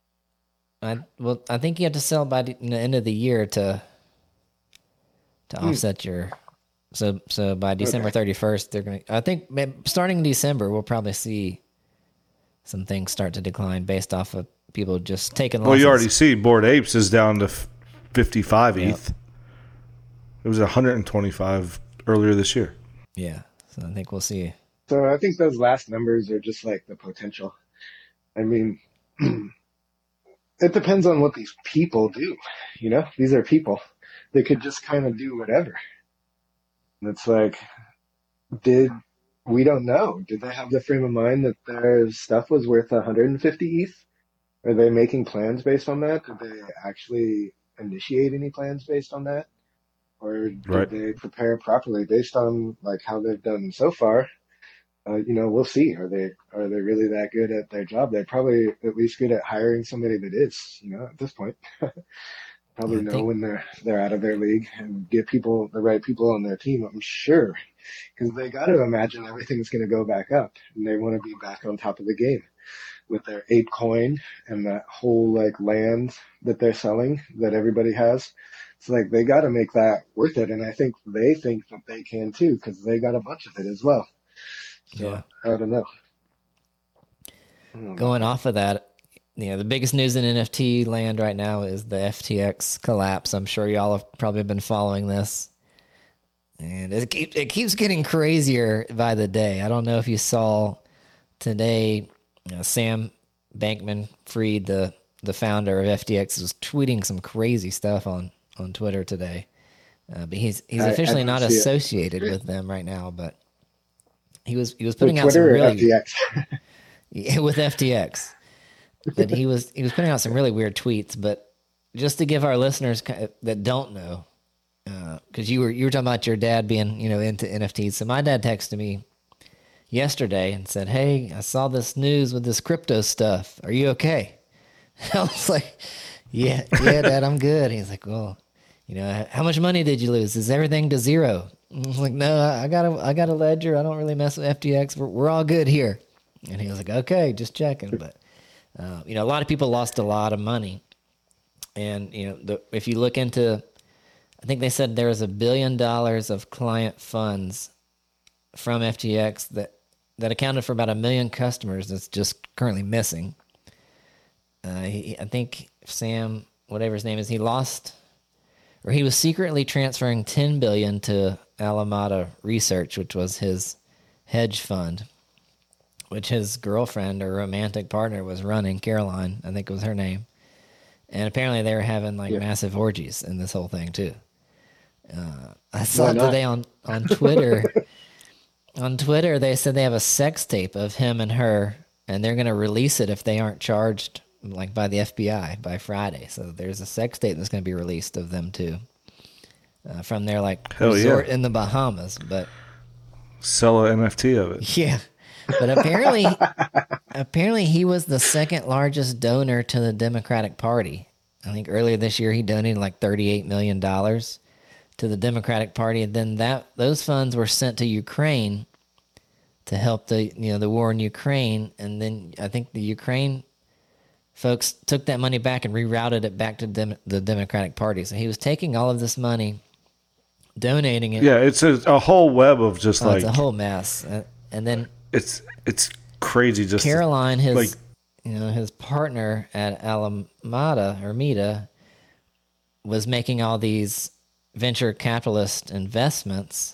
I think you have to sell by the end of the year to offset your. So by December 31st, they're going to. I think starting in December, we'll probably see some things start to decline based off of people just taking losses. Well, you already see Bored Apes is down to 55 ETH. It was 125 earlier this year. Yeah, so I think we'll see. So I think those last numbers are just like the potential. I mean, it depends on what these people do. These are people. They could just kind of do whatever. And it's like, we don't know. Did they have the frame of mind that their stuff was worth 150 ETH? Are they making plans based on that? Did they actually initiate any plans based on that? Or did they prepare properly based on like how they've done so far? We'll see. Are they really that good at their job? They're probably at least good at hiring somebody that is. At this point, probably know when they're out of their league and get the right people on their team. I'm sure, because they got to imagine everything's going to go back up, and they want to be back on top of the game with their ape coin and that whole like land that they're selling that everybody has. It's like they got to make that worth it, and I think they think that they can too, because they got a bunch of it as well. So I don't know. Going off of that, the biggest news in NFT land right now is the FTX collapse. I'm sure y'all have probably been following this, and it keeps getting crazier by the day. I don't know if you saw today, Sam Bankman-Fried, the founder of FTX, was tweeting some crazy stuff on Twitter today. But he's officially not associated with them right now, but he was putting out some really FTX. with FTX. But he was putting out some really weird tweets. But just to give our listeners that don't know, because you were talking about your dad being into NFTs. So my dad texted me yesterday and said, "Hey, I saw this news with this crypto stuff. Are you okay?" I was like, "Yeah, Dad, I'm good." He's like, "Well, how much money did you lose? Is everything to zero?" I was like, "No, I got a ledger. I don't really mess with FTX. We're all good here." And he was like, "Okay, just checking." But a lot of people lost a lot of money, and if you look into, I think they said there was $1 billion of client funds from FTX that accounted for about 1 million customers that's just currently missing. I think Sam, whatever his name is, he was secretly transferring $10 billion to Alameda Research, which was his hedge fund, which his girlfriend or romantic partner was running. Caroline, I think was her name. And apparently they were having massive orgies in this whole thing too. I saw today on Twitter. On Twitter, they said they have a sex tape of him and her, and they're going to release it if they aren't charged by the FBI by Friday. So there's a sex tape that's going to be released of them too, from their resort in the Bahamas. But sell an NFT of it. Yeah, but apparently he was the second largest donor to the Democratic Party. I think earlier this year he donated $38 million to the Democratic Party, and then those funds were sent to Ukraine to help the war in Ukraine, and then I think the Ukraine folks took that money back and rerouted it back to the Democratic Party. So he was taking all of this money, donating it. Yeah, it's a whole web of just it's a whole mess, and then it's crazy. Just Caroline, his partner at Alameda was making all these venture capitalist investments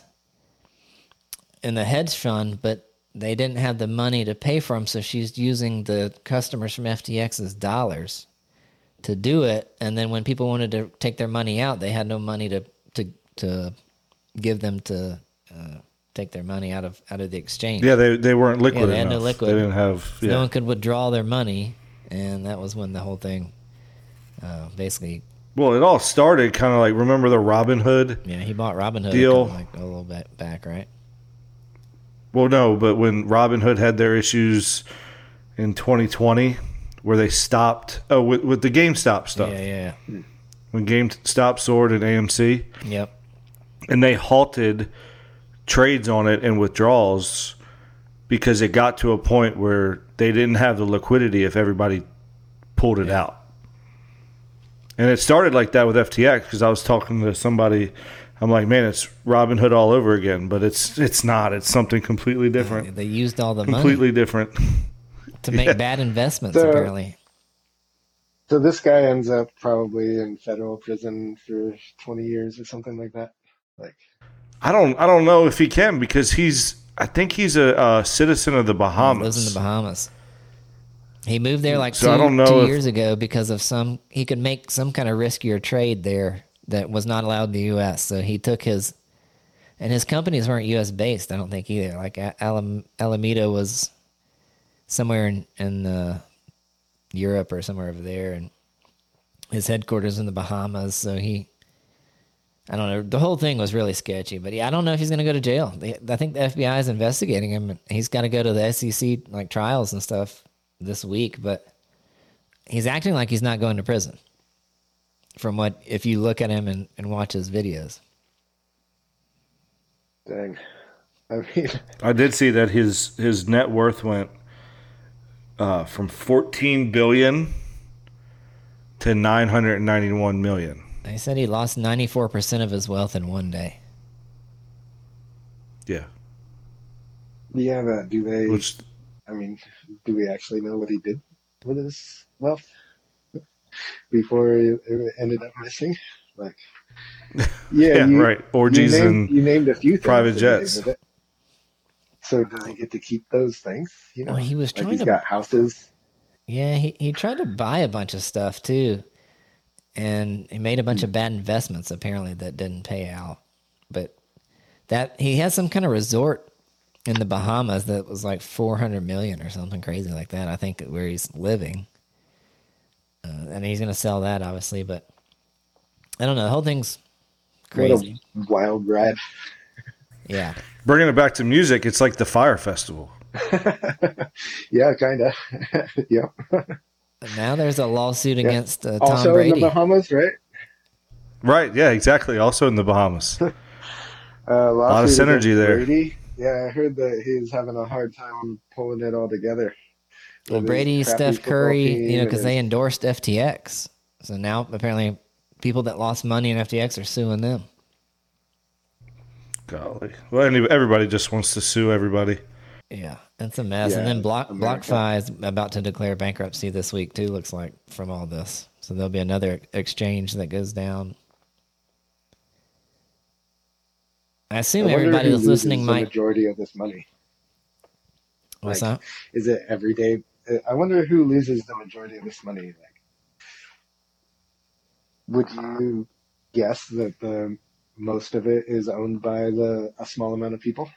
in the hedge fund, but they didn't have the money to pay for them, so she's using the customers from FTX's dollars to do it. And then when people wanted to take their money out, they had no money to give them to take their money out of the exchange. Yeah, they weren't liquid enough. They had no liquid. They didn't have. So no one could withdraw their money, and that was when the whole thing basically. Well, it all started kind of remember the Robinhood? Yeah, he bought Robinhood deal a little bit back, right? Well, no, but when Robinhood had their issues in 2020, where they stopped with the GameStop stuff. Yeah. When GameStop soared at AMC. Yep. And they halted trades on it and withdrawals because it got to a point where they didn't have the liquidity if everybody pulled it out. And it started like that with FTX because I was talking to somebody. I'm like, man, it's Robinhood all over again, but it's not. It's something completely different. They used all the completely money different to make bad investments, apparently. So this guy ends up probably in federal prison for 20 years or something like that. I don't know if he can because I think he's a citizen of the Bahamas. He lives in the Bahamas. He moved there I don't know 2 years ago because of he could make some kind of riskier trade there that was not allowed in the U.S. So he took his companies weren't U.S. based, I don't think either. Alameda was somewhere in Europe or somewhere over there, and his headquarters in the Bahamas. So I don't know. The whole thing was really sketchy, but I don't know if he's going to go to jail. I think the FBI is investigating him. He's got to go to the SEC trials and stuff this week, but he's acting like he's not going to prison from if you look at him and watch his videos. Dang. I mean, I did see that his net worth went from $14 billion to $991 million. They said he lost 94% of his wealth in one day. Yeah. Yeah, but do we actually know what he did with his wealth before it ended up missing? Right. Orgies you named a few things private jets. So does he get to keep those things? Well, he was trying he's got houses. Yeah, he tried to buy a bunch of stuff too, and he made a bunch of bad investments apparently that didn't pay out. But he has some kind of resort in the Bahamas that was $400 million or something crazy like that, I think, where he's living. and he's going to sell that, obviously. But I don't know. The whole thing's What crazy. a wild ride. Yeah. Bringing it back to music, it's like the Fire Festival. Yeah, kind of. Yep. But now there's a lawsuit Yeah. against Tom Also in Brady. the Bahamas, right? Right, yeah, exactly. Also in the Bahamas. A lot of synergy there. Brady. Yeah, I heard that he's having a hard time pulling it all together. Well, with his Brady, crappy Steph football Curry, team because and they his- endorsed FTX. So now apparently people that lost money in FTX are suing them. Golly. Well, everybody just wants to sue everybody. Yeah, it's a mess. And Yeah, then America. BlockFi is about to declare bankruptcy this week too. Looks like from all this, so there'll be another exchange that goes down. I assume I wonder everybody who that's loses listening the might. majority of this money. What's Like, that? is it every day? I wonder who loses the majority of this money. Like, would you guess that the most of it is owned by a small amount of people?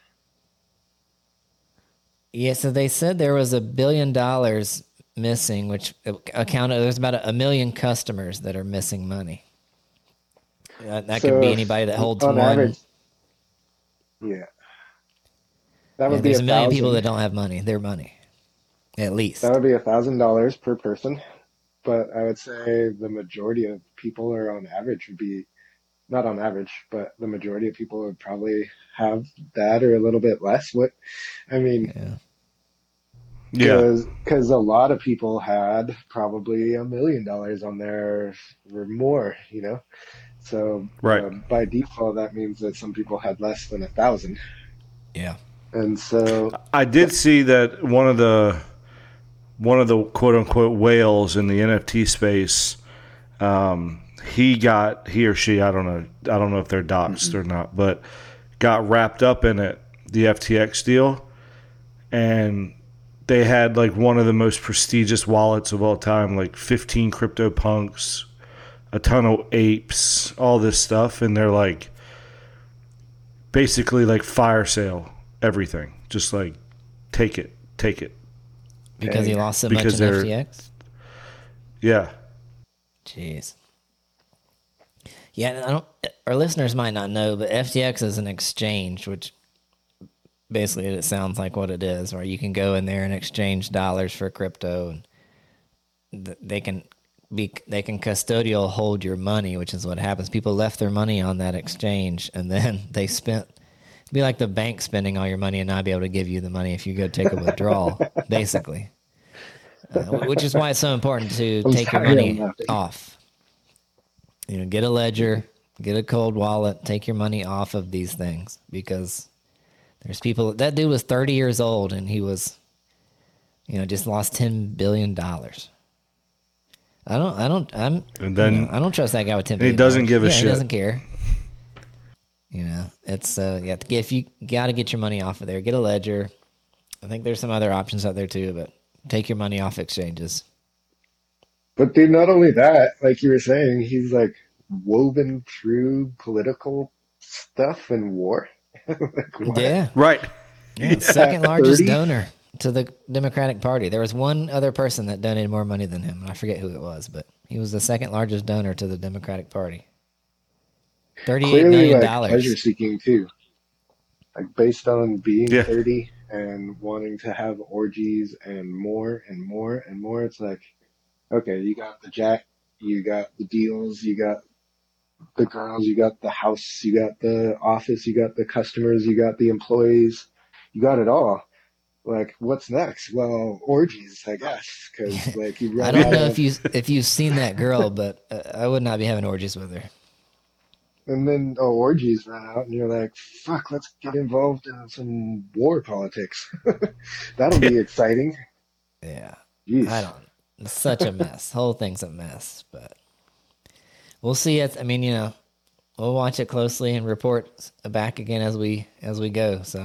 Yeah, so they said there was $1 billion missing, which accounted. There's about a million customers that are missing money. That could be So, anybody that holds on one. average, yeah, that Yeah, would be there's a million people that $1,000. don't have money. Their money, at least. That would be $1,000 per person. But I would say the majority of people are on average would be not on average, but the majority of people would probably have that or a little bit less. What I mean, Yeah. Yeah. because a lot of people had probably $1 million on there or more, you know. So Right. by default, that means that some people had less than 1,000, Yeah. and so I did see that one of the quote unquote whales in the NFT space, he or she, I don't know if they're doxxed or not, but got wrapped up in it, the FTX deal, and they had like one of the most prestigious wallets of all time, like 15 CryptoPunks, a ton of apes, all this stuff, and they're like basically like fire sale everything, just like take it. Because he lost so Because much in they're- FTX? Yeah. Jeez. Yeah, I don't. Our listeners might not know, but FTX is an exchange, which basically it sounds like what it is, where you can go in there and exchange dollars for crypto, and they can custodial hold your money, which is what happens. People left their money on that exchange, and then they spent. It'd be like the bank spending all your money and not be able to give you the money if you go take a withdrawal, basically. Which is why it's so important to I'm take your sorry, money I'm laughing. off. You know, get a ledger, get a cold wallet, take your money off of these things, because there's people. That dude was 30 years old and he was, just lost $10 billion. I don't trust that guy with $10 billion. he doesn't give a He shit. doesn't care. It's if you got to get your money off of there, get a ledger. I think there's some other options out there too, but take your money off exchanges. But dude, not only that, like you were saying, he's like woven through political stuff and war. Like, what? Yeah. Right. Yeah, second largest 30? donor to the Democratic Party. There was one other person that donated more money than him, and I forget who it was, but he was the second largest donor to the Democratic Party. $38 Clearly, million. like pleasure seeking too. Like based on being Yeah. 30 and wanting to have orgies and more and more and more. It's like, okay, you got the jack, you got the deals, you got the girls, you got the house, you got the office, you got the customers, you got the employees, you got it all. Like, what's next? Well, orgies, I guess, because like you I run don't out know of, if you've seen that girl, but I would not be having orgies with her. and then orgies run out, and you're like, fuck, let's get involved in some war politics. That'll be exciting. Yeah. Jeez. I don't. It's such a mess. Whole thing's a mess, but we'll see it. I mean, we'll watch it closely and report back again as we go. So,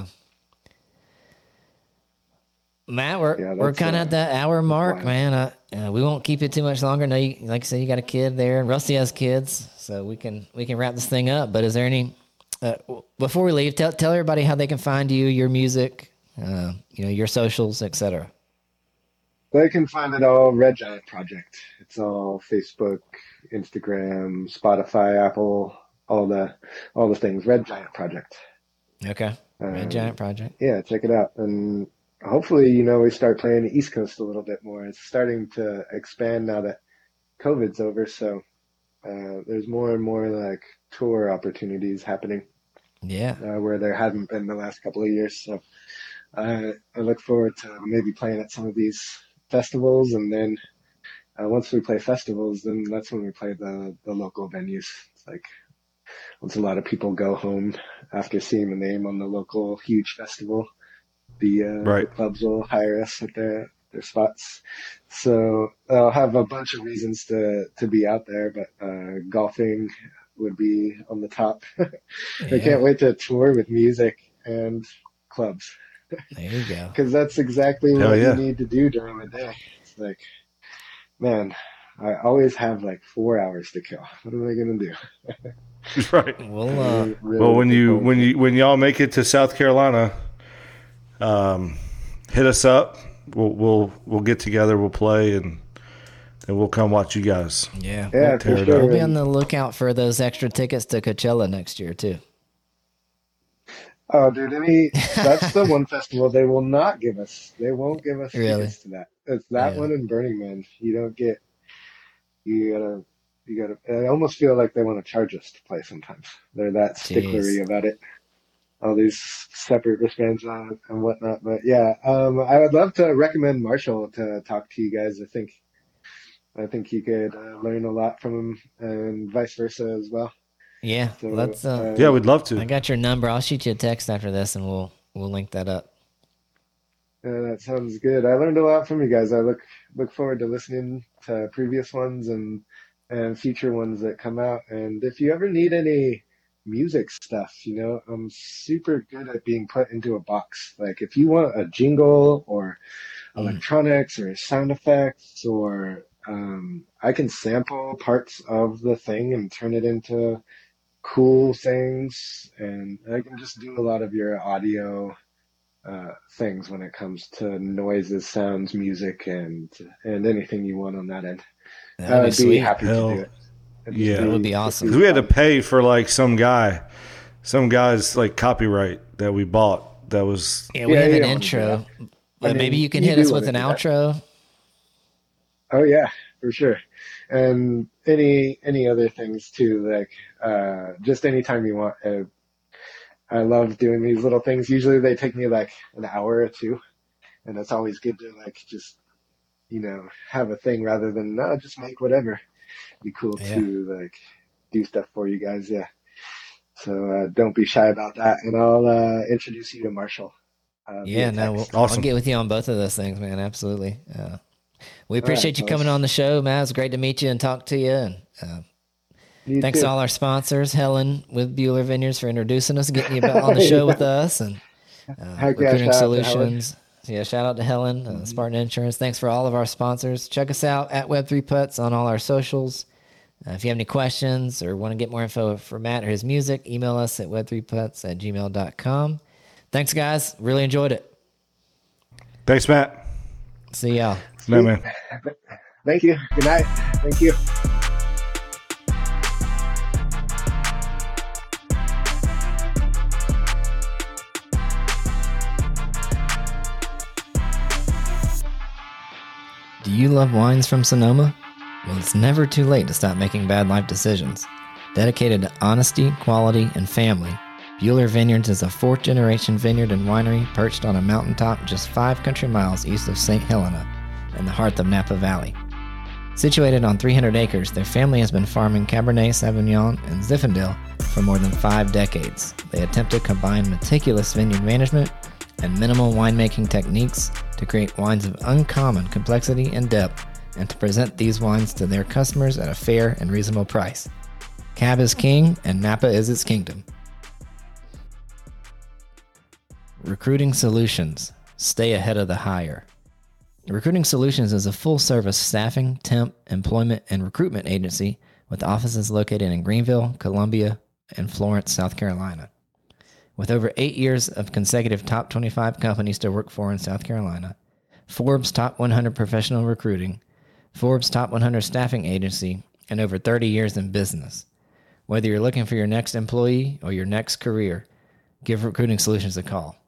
Matt, we're that's, kind of at that hour mark, wild. man. We won't keep it too much longer. No, you, like I said, you got a kid there, and Rusty has kids, so we can wrap this thing up. But is there any before we leave? Tell everybody how they can find you, your music, your socials, etc. They can find it all Red Giant Project. It's all Facebook, Instagram, Spotify, Apple, all the things. Red Giant Project. Okay. Red Giant Project. Yeah, check it out. And hopefully, we start playing the East Coast a little bit more. It's starting to expand now that COVID's over, so there's more and more like tour opportunities happening. Yeah. Where there hasn't been the last couple of years. So I look forward to maybe playing at some of these festivals, and then once we play festivals, then that's when we play the local venues. It's like once a lot of people go home after seeing the name on the local huge festival, the clubs will hire us at their spots. So I'll have a bunch of reasons to be out there, but golfing would be on the top. I can't wait to tour with music and clubs. There you go. Because that's exactly what you need to do during the day. It's like, man, I always have like 4 hours to kill. What am I gonna do? Right. Well, well, when y'all make it to South Carolina, hit us up. We'll get together. We'll play and we'll come watch you guys. Yeah. Yeah, for sure. We'll be on the lookout for those extra tickets to Coachella next year too. Oh, dude, that's the one festival they will not give us. They won't give us tickets to that. It's that one in Burning Man. You gotta, I almost feel like they want to charge us to play sometimes. They're that sticklery about it. All these separate wristbands on and whatnot. But yeah, I would love to recommend Marshall to talk to you guys. I think you could learn a lot from him and vice versa as well. Yeah, So, let's. we'd love to. I got your number. I'll shoot you a text after this, and we'll link that up. That sounds good. I learned a lot from you guys. I look forward to listening to previous ones and future ones that come out. And if you ever need any music stuff, I'm super good at being put into a box. Like if you want a jingle or electronics or sound effects, or I can sample parts of the thing and turn it into cool things, and I can just do a lot of your audio things when it comes to noises, sounds, music, and anything you want on that end. I'd be happy to do it. That would be awesome. 'Cause we had to pay for like some guy's like copyright that we bought. That was we have an intro, but maybe you can hit us with an outro. Oh yeah, for sure. And any other things too, like just anytime you want. I love doing these little things. Usually they take me like an hour or two, and it's always good to like just have a thing rather than just make whatever. It'd be cool to like do stuff for you guys. Yeah. So don't be shy about that, and I'll introduce you to Marshall. Awesome. I'll get with you on both of those things, man. Absolutely. We appreciate you coming on the show, Matt. It's great to meet you and talk to you. And thanks to all our sponsors, Helen with Bueller Vineyards for introducing us, getting you on the show with us, and Recruiting Solutions. Yeah, shout out to Helen, Spartan Insurance. Thanks for all of our sponsors. Check us out at Web3Putts on all our socials. If you have any questions or want to get more info for Matt or his music, email us at web3putts@gmail.com. Thanks, guys. Really enjoyed it. Thanks, Matt. See y'all. No, man. Thank you. Good night. Thank you. Do you love wines from Sonoma? Well, it's never too late to stop making bad life decisions. Dedicated to honesty, quality, and family, Bueller Vineyards is a fourth-generation vineyard and winery perched on a mountaintop just 5 country miles east of St. Helena, in the heart of Napa Valley. Situated on 300 acres, their family has been farming Cabernet Sauvignon and Zinfandel for more than 5 decades. They attempt to combine meticulous vineyard management and minimal winemaking techniques to create wines of uncommon complexity and depth, and to present these wines to their customers at a fair and reasonable price. Cab is king, and Napa is its kingdom. Recruiting Solutions. Stay ahead of the hire. Recruiting Solutions is a full-service staffing, temp, employment, and recruitment agency with offices located in Greenville, Columbia, and Florence, South Carolina. With over 8 years of consecutive top 25 companies to work for in South Carolina, Forbes Top 100 Professional Recruiting, Forbes Top 100 Staffing Agency, and over 30 years in business. Whether you're looking for your next employee or your next career, give Recruiting Solutions a call.